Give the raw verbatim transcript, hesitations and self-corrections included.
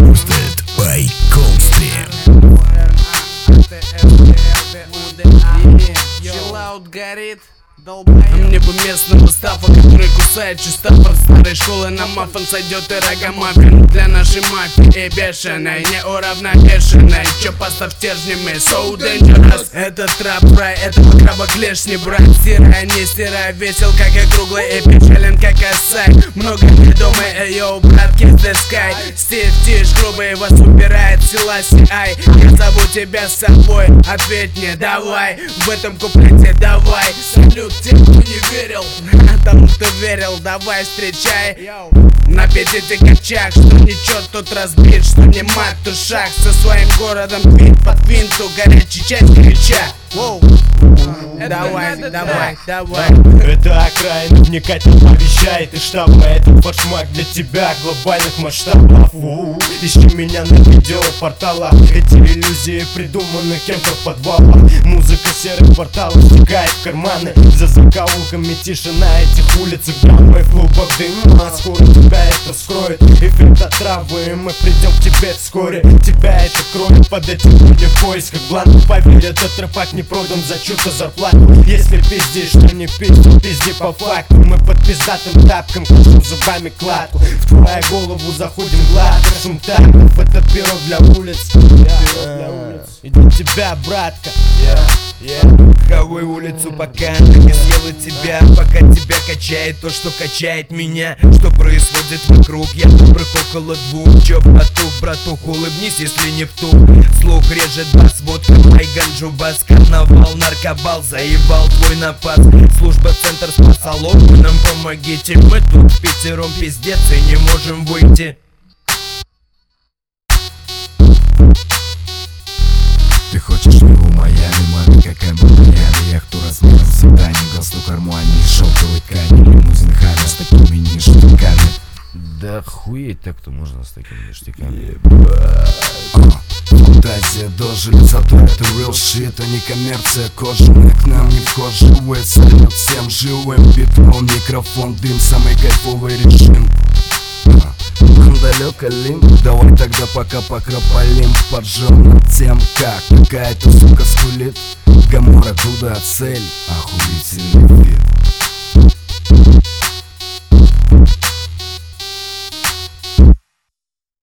Hosted by Coldstream. Чиллаут горит, долбоёб. Мне бы местного стафа, который кусает чистопор старой школы. На мафон сойдет и рогомаффин для нашей мафии бешеной, неуравновешенной. Чё постав стержнями, so dangerous. Это трап-рай, это краба клеш, не брать. Стирай, не стирай, весел как и круглый и печален как осай. Много не думай, эй, йоу, брат, kiss the sky. Стив Тиш, грубый вас убирает, Селаси Ай. Я зову тебя с собой, ответь мне, давай. В этом куплете давай. Салют тем, кто не верил, тому, кто верил, давай встречай. На пяти качах, что ничего тут разбит, что не мат, то шаг. Со своим городом винт под винту, горячий часть крича. Давай, давай, давай. Это окраина, вникать не обещает. И штаба, этот форшмак для тебя глобальных масштабов. У-у-у. Ищи меня на видеопорталах. Эти иллюзии придуманы кем-то в подвалах. Музыка серых порталов стекает в карманы. За закоулками тишина этих улиц и в клубах дыма. Скоро тебя это вскроет. Эффект от травы, мы придем к тебе вскоре. Тебя это кроет, под этим люди в поисках бланков. Поверь, этот рэпак не продан за чью-то зарплату. Если пиздишь, что не пизди, пизди по факту. Мы под пиздатым тапком кушаем зубами кладку. В твою голову заходим гладко. Шум тапков, это пирог для улиц. И для тебя, братка. Хавай улицу, пока не съела тебя, пока тебя качает то, что качает меня. Что происходит вокруг, я добрых около двух. Чё, братух, братух, улыбнись, если не в тух. Слух режет бас, водка, май, ганджу, бас. Карнавал, наркобал, заебал твой напас. Служба, центр, спасалов, вы нам помогите. Мы тут пятером пиздец и не можем выйти. Ты хочешь его Майами, маме, какая бы Майами. Яхту размером с Итани, галстук армани, шелковой ткани, лимузин Хаммер с такими ништяками. Да охуеть так-то можно с такими ништяками. Фантазия дожили, зато это real shit, а не коммерция. Кожаная к нам не вхоживает. Салют всем живым, битрон, микрофон, дым, самый кайфовый режим. Нам далеко лим, давай тогда пока покропалим. Поржем над тем, как какая-то сука скулит. Гамора, туда цель, охуительный вид.